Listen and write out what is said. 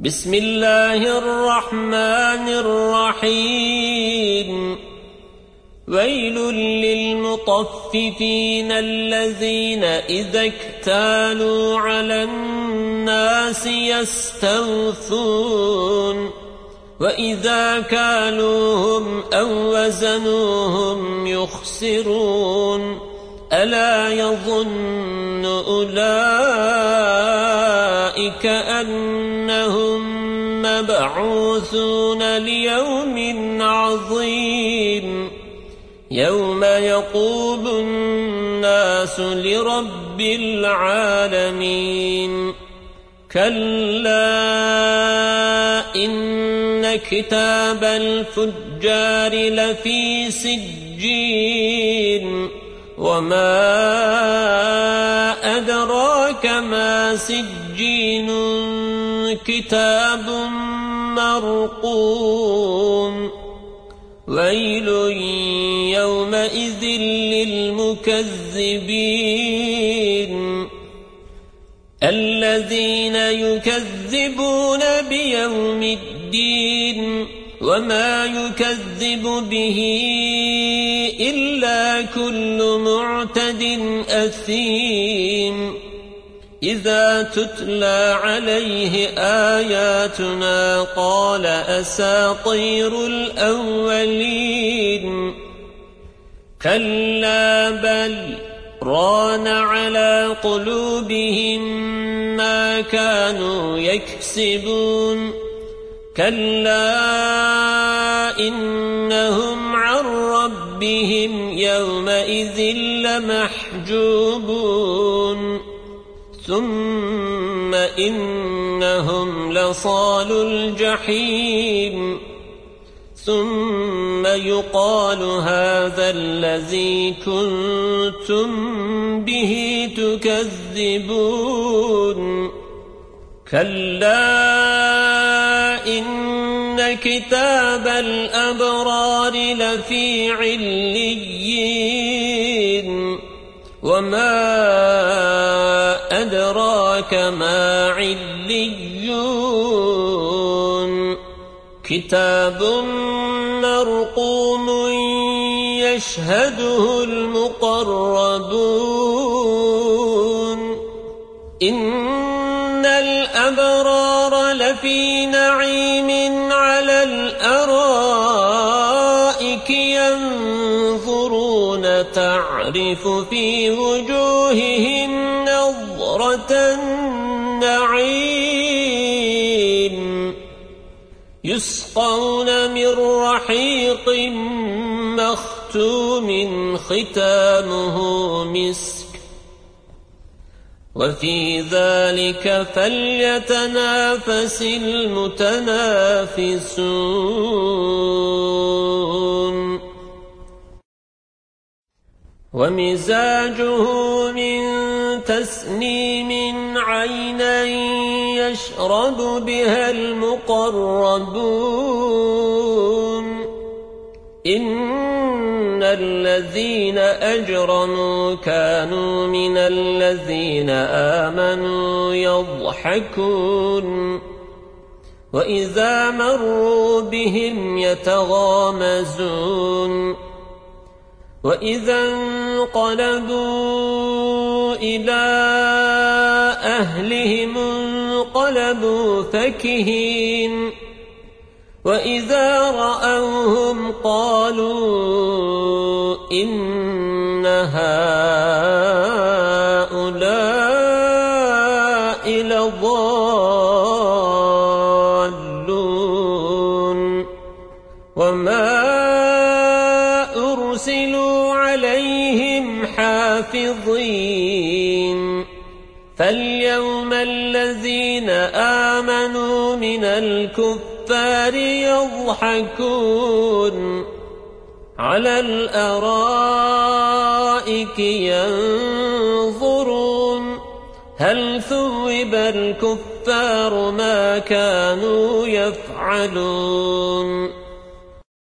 بسم الله الرحمن الرحيم ويل للمطففين الذين إذا اكتالوا على الناس يستوفون وإذا كالوهم أو وزنوهم يخسرون ألا يظن أولئك أنهم مبعوثون ليوم عظيم يوم يقوم الناس لرب العالمين كلا إن كتاب الفجار لفي سجين وما أدراك ما سجين كتاب مرقوم ويل يومئذ للمكذبين الذين يكذبون بيوم الدين وما يكذب به إلا كل معتد أثيم إذا تتلى عليه آياتنا قال أساطير الأولين كلا بل ران على قلوبهم ما كانوا يكسبون كلا إنهم عن ربهم يومئذ لمحجوبون ثم إنهم لصالو الجحيم ثم يقال هذا الذي كنتم به تكذبون كلا إن كتاب الأبرار لفي عليين وما أدراك ما عليون كتاب مرقوم يشهده المقربون إن الأبرار لفي نعيم على الأرائك ينظرون تعرف في وجوههم نظرة النعيم يسقون من رحيق مختوم ختامه مسك وفي ذلك فليتنافس المتنافسون ومزاجه من تسنيم عينا يشرب بها المقربون إن الذين أجرموا كانوا من الذين آمنوا يضحكون وإذا مروا بهم يتغامزون وإذا انقلبوا إلى أهلهم انقلبوا فكهين وإذا رأوهم قالوا إن هؤلاء لضالون وما أرسلوا عليهم حافظين فاليوم الذين آمنوا من الكفار يضحكون على الأرائك ينظرون هل ثوب الكفار ما كانوا يفعلون